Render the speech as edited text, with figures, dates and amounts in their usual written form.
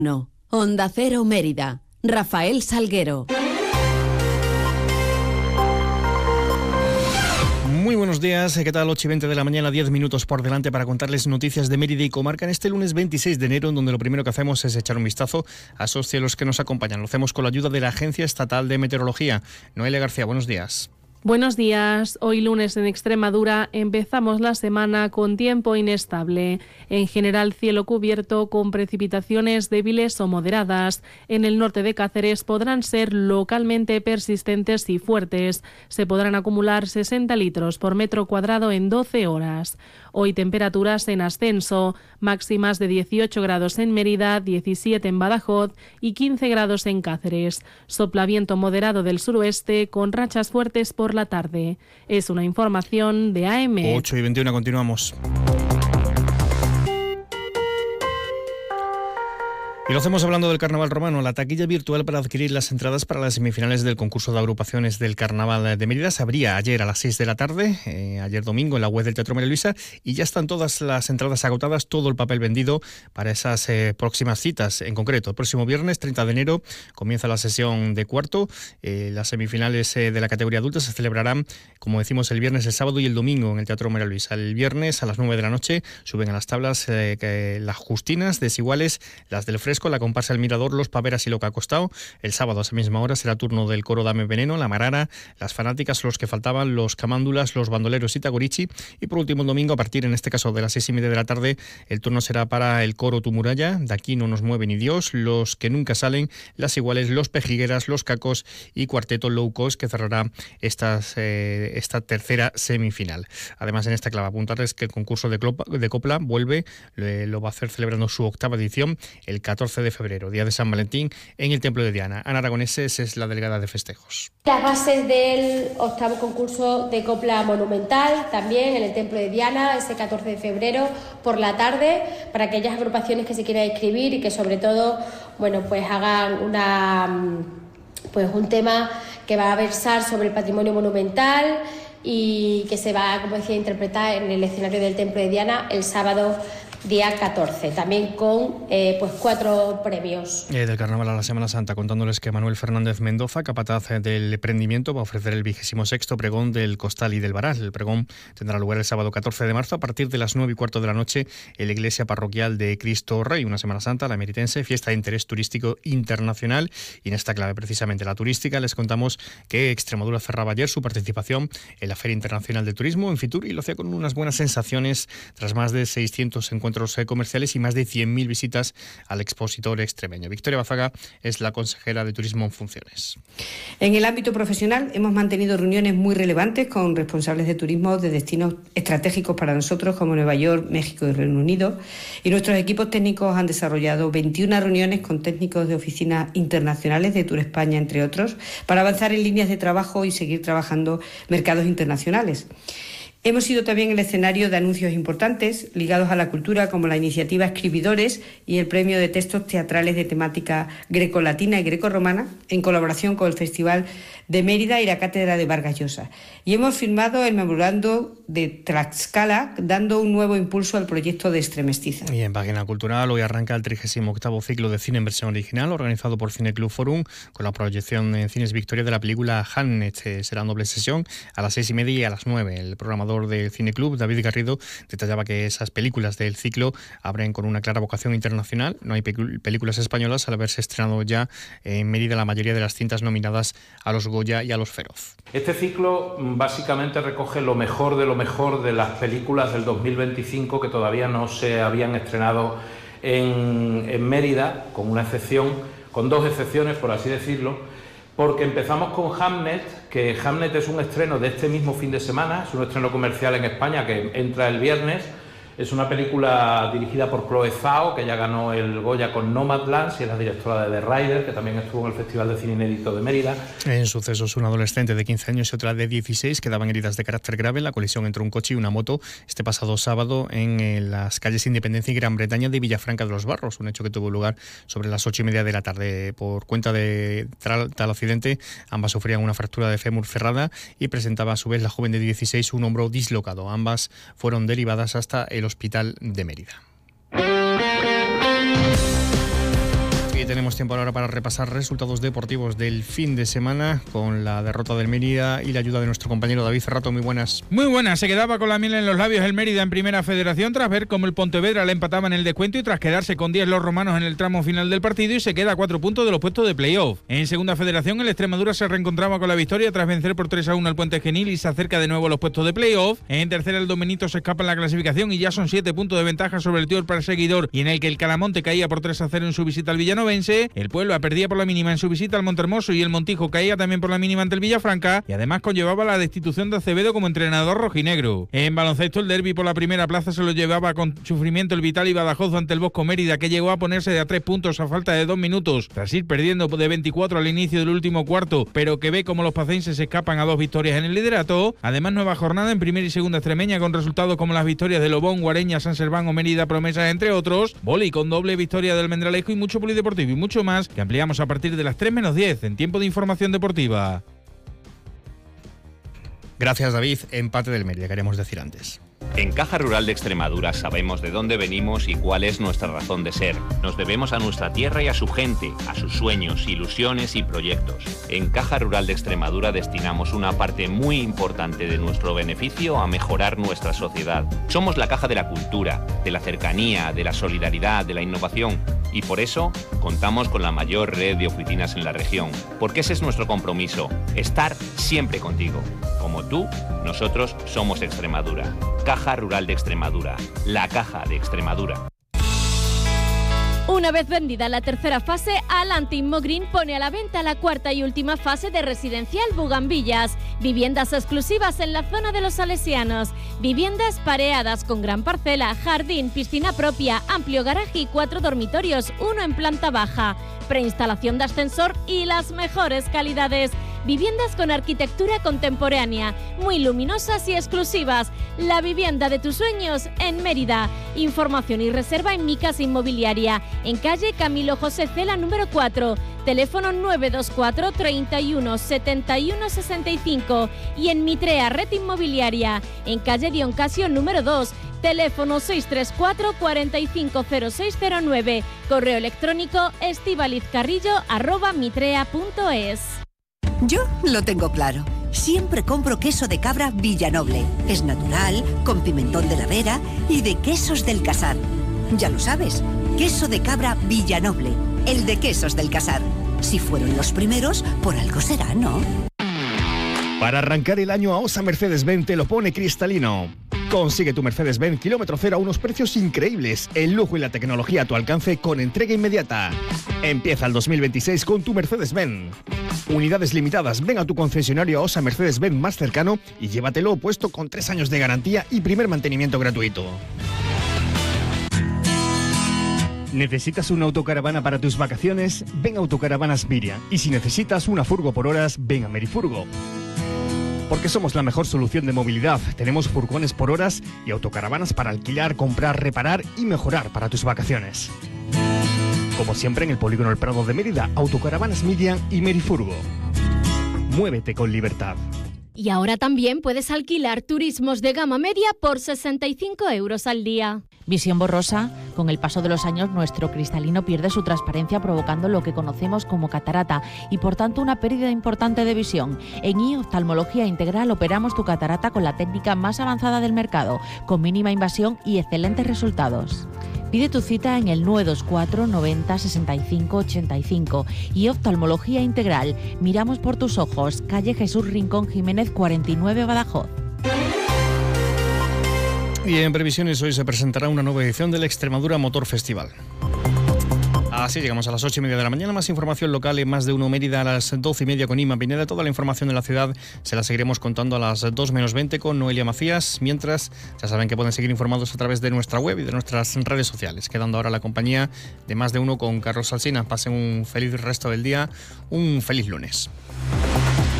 No. Onda Cero Mérida. Rafael Salguero. Muy buenos días, ¿qué tal? 8:20 de la mañana, 10 minutos por delante para contarles noticias de Mérida y comarca en este lunes 26 de enero, donde lo primero que hacemos es echar un vistazo a esos cielos que nos acompañan. Lo hacemos con la ayuda de la Agencia Estatal de Meteorología. Noelia García, buenos días. Buenos días. Hoy lunes en Extremadura empezamos la semana con tiempo inestable. En general, cielo cubierto con precipitaciones débiles o moderadas. En el norte de Cáceres podrán ser localmente persistentes y fuertes. Se podrán acumular 60 litros por metro cuadrado en 12 horas. Hoy temperaturas en ascenso, máximas de 18 grados en Mérida, 17 en Badajoz y 15 grados en Cáceres. Sopla viento moderado del suroeste con rachas fuertes por la tarde. Es una información de AM. 8:21, continuamos. Y lo hacemos hablando del Carnaval Romano. La taquilla virtual para adquirir las entradas para las semifinales del concurso de agrupaciones del Carnaval de Mérida se abría ayer a las 6 de la tarde, ayer domingo, en la web del Teatro María Luisa, y ya están todas las entradas agotadas, todo el papel vendido para esas próximas citas. En concreto, el próximo viernes 30 de enero comienza la sesión de cuarto. Las semifinales de la categoría adulta se celebrarán, como decimos, el viernes, el sábado y el domingo en el Teatro María Luisa. El viernes a las 9 de la noche suben a las tablas las Justinas, Desiguales, las del Fresco, la comparsa El Mirador, los Paveras y lo que ha costado. El sábado a esa misma hora será turno del coro Dame Veneno, la Marara, las Fanáticas, los que faltaban, los Camándulas, los Bandoleros y Tagorichi. Y por último el domingo, a partir en este caso de las 6:30 de la tarde, el turno será para el coro Tu Muralla, De aquí no nos mueve ni Dios, los que nunca salen, las Iguales, los Pejigueras, los Cacos y Cuarteto Low Cost, que cerrará esta tercera semifinal. Además, en esta clave apuntarles que el concurso de copla vuelve, lo va a hacer celebrando su 8ª edición el 14 de febrero, día de San Valentín, en el Templo de Diana. Ana Aragoneses es la delegada de festejos. Las bases del 8º concurso de copla monumental, también en el Templo de Diana, ese 14 de febrero por la tarde, para aquellas agrupaciones que se quieran inscribir y que sobre todo, bueno, pues hagan un tema que va a versar sobre el patrimonio monumental y que se va, como decía, a interpretar en el escenario del Templo de Diana el sábado día 14, también con 4 premios. Del Carnaval a la Semana Santa, contándoles que Manuel Fernández Mendoza, capataz del emprendimiento, va a ofrecer el 26º pregón del Costal y del Varal. El pregón tendrá lugar el sábado 14 de marzo a partir de las 9:15 de la noche en la Iglesia Parroquial de Cristo Rey. Una Semana Santa, la meritense, fiesta de interés turístico internacional, y en esta clave precisamente la turística les contamos que Extremadura cerraba ayer su participación en la Feria Internacional de Turismo en Fitur y lo hacía con unas buenas sensaciones tras más de 600 encuentros comerciales y más de 100.000 visitas al expositor extremeño. Victoria Bazaga es la consejera de Turismo en funciones. En el ámbito profesional hemos mantenido reuniones muy relevantes con responsables de turismo de destinos estratégicos para nosotros como Nueva York, México y Reino Unido, y nuestros equipos técnicos han desarrollado 21 reuniones con técnicos de oficinas internacionales de Tour España, entre otros, para avanzar en líneas de trabajo y seguir trabajando mercados internacionales. Hemos sido también el escenario de anuncios importantes ligados a la cultura, como la iniciativa Escribidores y el premio de textos teatrales de temática grecolatina y grecorromana, en colaboración con el Festival de Mérida y la Cátedra de Vargas Llosa. Y hemos firmado el memorando de Tlaxcala, dando un nuevo impulso al proyecto de Extremestiza. Y en página cultural, hoy arranca el 38º ciclo de cine en versión original, organizado por Cineclub Forum, con la proyección en Cines Victoria de la película Hamnet. Será en doble sesión a las 6:30 y a las 9. El programador del Cineclub, David Garrido, detallaba que esas películas del ciclo abren con una clara vocación internacional. No hay películas españolas, al haberse estrenado ya en Mérida la mayoría de las cintas nominadas a los Goya y a los Feroz. Este ciclo básicamente recoge lo mejor de las películas del 2025 que todavía no se habían estrenado en Mérida, con dos excepciones, por así decirlo, porque empezamos con Hamnet, que Hamnet es un estreno de este mismo fin de semana, es un estreno comercial en España que entra el viernes. Es una película dirigida por Chloe Zhao, que ya ganó el Goya con Nomadland, y es la directora de The Rider, que también estuvo en el Festival de Cine Inédito de Mérida. En sucesos, un adolescente de 15 años y otra de 16 quedaban heridas de carácter grave en la colisión entre un coche y una moto este pasado sábado en las calles Independencia y Gran Bretaña de Villafranca de los Barros, un hecho que tuvo lugar sobre las 8:30 de la tarde. Por cuenta de tal accidente, ambas sufrían una fractura de fémur cerrada y presentaba a su vez la joven de 16 un hombro dislocado. Ambas fueron derivadas hasta el Hospital de Mérida. tenemos tiempo ahora para repasar resultados deportivos del fin de semana con la derrota del Mérida y la ayuda de nuestro compañero David Ferrato. Muy buenas. Muy buenas. Se quedaba con la miel en los labios el Mérida en Primera Federación tras ver cómo el Pontevedra le empataba en el descuento y tras quedarse con 10 los romanos en el tramo final del partido, y se queda a 4 puntos de los puestos de playoff. En Segunda Federación el Extremadura se reencontraba con la victoria tras vencer por 3-1 al Puente Genil y se acerca de nuevo a los puestos de playoff. En tercera el Domenito se escapa en la clasificación y ya son 7 puntos de ventaja sobre el Tío perseguidor, y en el que el Calamonte caía por 3-0 en su visita al Villanovense. El Puebla perdía por la mínima en su visita al Montermoso y el Montijo caía también por la mínima ante el Villafranca, y además conllevaba la destitución de Acevedo como entrenador rojinegro. En baloncesto el derbi por la primera plaza se lo llevaba con sufrimiento el Vital y Badajoz ante el Bosco Mérida, que llegó a ponerse de a 3 puntos a falta de 2 minutos tras ir perdiendo de 24 al inicio del último cuarto, pero que ve como los pacenses se escapan a 2 victorias en el liderato. Además, nueva jornada en primera y segunda extremeña con resultados como las victorias de Lobón, Guareña, San Serván o Mérida Promesas, entre otros. Vóley con doble victoria del Almendralejo y mucho polideportivo y mucho más que ampliamos a partir de las 3:10 en Tiempo de Información Deportiva. Gracias, David. Empate del Mérida, queremos decir antes. En Caja Rural de Extremadura sabemos de dónde venimos y cuál es nuestra razón de ser. Nos debemos a nuestra tierra y a su gente, a sus sueños, ilusiones y proyectos. En Caja Rural de Extremadura destinamos una parte muy importante de nuestro beneficio a mejorar nuestra sociedad. Somos la caja de la cultura, de la cercanía, de la solidaridad, de la innovación. Y por eso contamos con la mayor red de oficinas en la región. Porque ese es nuestro compromiso, estar siempre contigo. Como tú, nosotros somos Extremadura. Caja Rural de Extremadura, la caja de Extremadura. Una vez vendida la tercera fase, Alante Inmogreen pone a la venta la cuarta y última fase de Residencial Bugambillas. Viviendas exclusivas en la zona de los Salesianos. Viviendas pareadas con gran parcela, jardín, piscina propia, amplio garaje y 4 dormitorios, uno en planta baja. Preinstalación de ascensor y las mejores calidades. Viviendas con arquitectura contemporánea, muy luminosas y exclusivas. La vivienda de tus sueños en Mérida. Información y reserva en Mi Casa Inmobiliaria, en calle Camilo José Cela número 4. Teléfono 924 31 71 65 y en Mitrea Red Inmobiliaria, en calle Dion Casio número 2. Teléfono 634 450609. Correo electrónico estivalizcarrillo@mitrea.es. Yo lo tengo claro. Siempre compro queso de cabra Villanoble. Es natural, con pimentón de la Vera y de Quesos del Casar. Ya lo sabes, queso de cabra Villanoble, el de Quesos del Casar. Si fueron los primeros, por algo será, ¿no? Para arrancar el año a OSA Mercedes-Benz te lo pone cristalino. Consigue tu Mercedes-Benz kilómetro cero a unos precios increíbles, el lujo y la tecnología a tu alcance con entrega inmediata. Empieza el 2026 con tu Mercedes-Benz. Unidades limitadas, ven a tu concesionario a OSA Mercedes-Benz más cercano y llévatelo puesto con 3 años de garantía y primer mantenimiento gratuito. ¿Necesitas una autocaravana para tus vacaciones? Ven a Autocaravanas Miriam. Y si necesitas una furgo por horas, ven a Merifurgo. Porque somos la mejor solución de movilidad. Tenemos furgones por horas y autocaravanas para alquilar, comprar, reparar y mejorar para tus vacaciones. Como siempre en el Polígono El Prado de Mérida, Autocaravanas Miriam y Merifurgo. Muévete con libertad. Y ahora también puedes alquilar turismos de gama media por 65 € al día. Visión borrosa. Con el paso de los años, nuestro cristalino pierde su transparencia, provocando lo que conocemos como catarata y, por tanto, una pérdida importante de visión. En Oftalmología Integral operamos tu catarata con la técnica más avanzada del mercado, con mínima invasión y excelentes resultados. Pide tu cita en el 924 90 65 85 y Oftalmología Integral. Miramos por tus ojos. Calle Jesús Rincón Jiménez 49, Badajoz. Y en previsiones hoy se presentará una nueva edición del Extremadura Motor Festival. Así llegamos a las 8:30 de la mañana. Más información local en Más de Uno Mérida a las 12:30 con Inma Pineda. Toda la información de la ciudad se la seguiremos contando a las 2:20 con Noelia Macías. Mientras, ya saben que pueden seguir informados a través de nuestra web y de nuestras redes sociales. Quedando ahora la compañía de Más de Uno con Carlos Alsina. Pasen un feliz resto del día, un feliz lunes.